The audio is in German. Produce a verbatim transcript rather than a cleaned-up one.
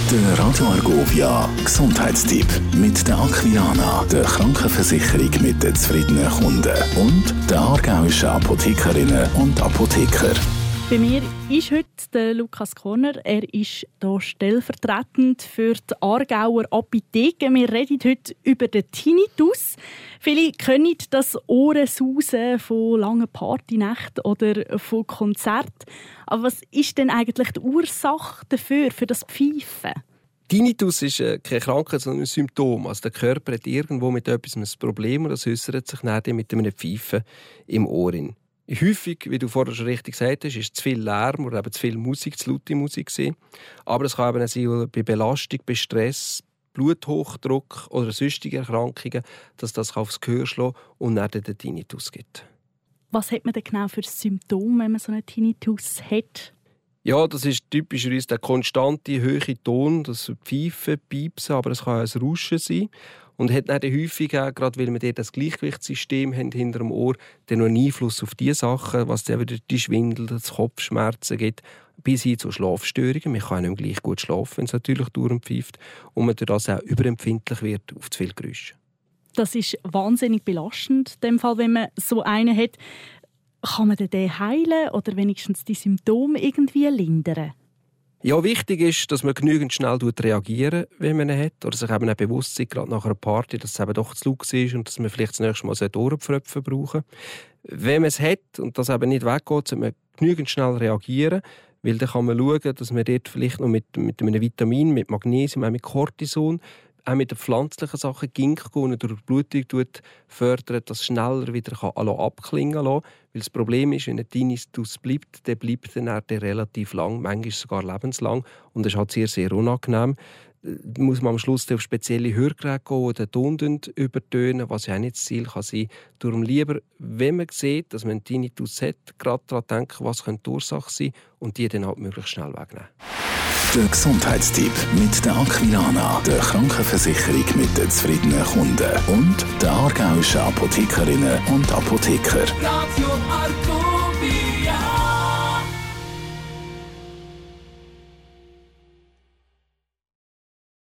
Der Radio Argovia Gesundheitstipp mit der Aquiana, der Krankenversicherung mit den zufriedenen Kunden und der aargauischen Apothekerinnen und Apotheker. Bei mir ist heute der Lukas Korner. Er ist hier stellvertretend für die Aargauer Apotheke. Wir reden heute über den Tinnitus. Viele kennen das Ohrensausen von langen Partynächten oder von Konzerten. Aber was ist denn eigentlich die Ursache dafür, für das Pfeifen? Tinnitus ist keine Krankheit, sondern ein Symptom. Also der Körper hat irgendwo mit etwas ein Problem und das äußert sich dann mit einem Pfeifen im Ohr. Häufig, wie du vorher schon richtig gesagt hast, ist zu viel Lärm oder eben zu viel Musik, zu laute Musik. Aber es kann eben auch sein, bei Belastung, bei Stress, Bluthochdruck oder sonstige Erkrankungen, dass das aufs Gehör schlägt und dann den Tinnitus gibt. Was hat man denn genau für Symptome, wenn man so einen Tinnitus hat? Ja, das ist typischerweise der konstante, hohe Ton, das Pfeifen, Piepsen, aber es kann auch ein Rauschen sein. Und hat dann häufig auch, gerade weil wir dort das Gleichgewichtssystem haben hinter dem Ohr, dann noch einen Einfluss auf diese Sachen, was dann wieder die Schwindel, das Kopfschmerzen gibt, bis hin zu Schlafstörungen. Man kann nicht gleich gut schlafen, wenn es natürlich durchpfeift und man durch das auch überempfindlich wird auf zu viel Geräusche. Das ist wahnsinnig belastend, in dem Fall, wenn man so einen hat. Kann man den heilen oder wenigstens die Symptome irgendwie lindern? Ja, wichtig ist, dass man genügend schnell reagiert, wenn man ihn hat. Oder sich eben auch bewusst ist, gerade nach einer Party, dass es eben doch zu laut ist und dass man vielleicht das nächste Mal Ohrenpfröpfe brauchen sollte. Wenn man es hat und das eben nicht weggeht, sollte man genügend schnell reagieren. Weil dann kann man schauen, dass man dort vielleicht noch mit, mit einem Vitamin, mit Magnesium, auch mit Cortison, auch mit den pflanzlichen Sachen, Ginkgo und durch die Blutung fördert, dass es schneller wieder abklingen kann. Weil das Problem ist, wenn ein Tinnitus bleibt, dann bleibt er dann relativ lang, manchmal sogar lebenslang. Und das ist halt sehr, sehr unangenehm. Da muss man am Schluss auf spezielle Hörgeräte gehen, die den Ton übertönen, was ja auch nicht das Ziel kann sein. Darum lieber, wenn man sieht, dass man einen Tinnitus hat, gerade daran denken, was könnte die Ursache sein und die dann halt möglichst schnell wegnehmen. Der Gesundheitstipp mit der Aquiana, der Krankenversicherung mit den zufriedenen Kunden und der aargauischen Apothekerinnen und Apotheker. Radio Argovia.